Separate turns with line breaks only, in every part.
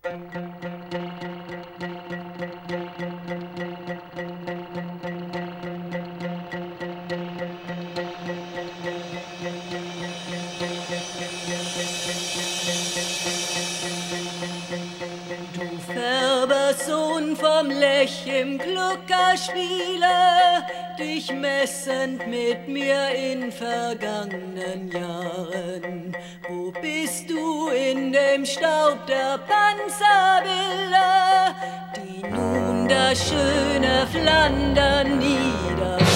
Sohn vom Lech im Gluckerspiele, dich messend mit mir in vergangenen Jahren. Wo bist du in dem Staub der Panzerbilder, die nun das schöne Flandern niederfahren?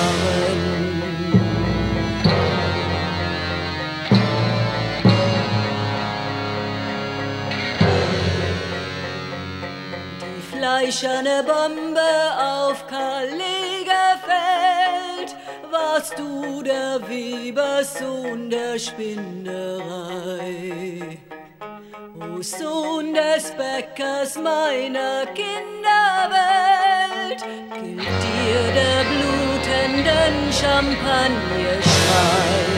Fleischerne Bombe auf Karl gefällt, warst du der Webersohn der Spinnerei. O Sohn des Bäckers meiner Kinderwelt, gilt dir der blutenden Champagnerschrei.